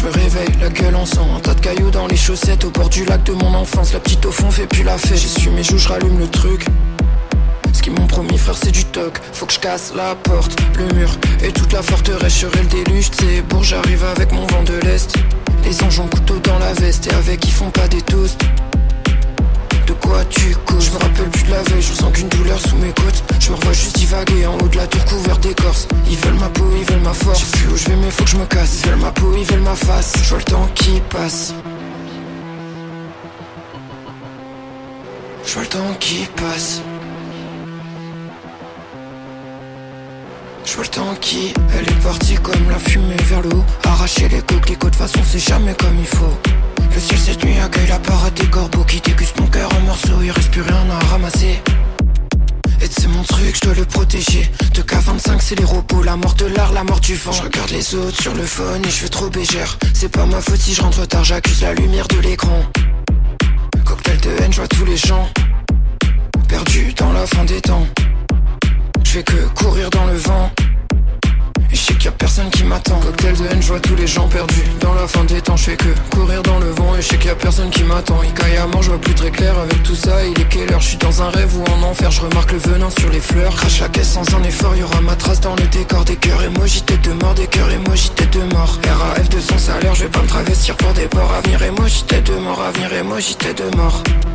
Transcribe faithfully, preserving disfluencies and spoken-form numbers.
me réveille, la gueule en sang. Un tas de cailloux dans les chaussettes au bord du lac de mon enfance. La petite au fond fait plus la fête. J'essuie mes joues, je rallume le truc. Ce qu'ils m'ont promis frère c'est du toc. Faut que je casse la porte, le mur et toute la forteresse. Je serai le déluge, c'est pour j'arrive avec mon vent de l'Est. Les anges ont le couteau dans la veste et avec ils font pas des toasts. De quoi tu causes? Je me rappelle plus de la veille, je ressens qu'une douleur sous mes côtes. Je me revois juste divaguer en haut de la tour couverte d'écorce. Ils veulent ma peau, ils veulent ma force. Je sais plus où je vais mais faut que je me casse. Ils veulent ma peau, ils veulent ma face. Je vois le temps qui passe. Je vois le temps qui passe. Je vois le temps qui, elle est partie comme la fumée vers le haut. Arracher les coquelicots, de toute façon c'est jamais comme il faut. Le ciel cette nuit accueille la parade des corbeaux qui dégustent mon cœur en morceaux. Il reste plus rien à ramasser. Et c'est mon truc, je dois le protéger. De K vingt-cinq c'est les robots, la mort de l'art, la mort du vent. Je regarde les autres sur le phone et je fais trop bégère. C'est pas ma faute si je rentre tard, j'accuse la lumière de l'écran. Cocktail de haine, je vois tous les gens perdus dans la fin des temps. Je fais que courir dans le vent. Et je sais qu'il y a personne qui m'attend. Cocktail de haine, je vois tous les gens perdus dans la fin des temps. Je fais que courir dans le vent. Et je sais qu'il y a personne qui m'attend. Il caille à mort, je vois plus très clair avec tout ça. Il est quelle heure? Je suis dans un rêve ou en enfer. Je remarque le venin sur les fleurs. Crache la caisse sans un effort. Y'aura ma trace dans le décor. Des cœurs émoji tête de mort. Des cœurs émoji tête de mort. R A F de son salaire. Je vais pas me travestir pour des ports. Avenir émoji tête de mort. Avenir émoji tête de mort.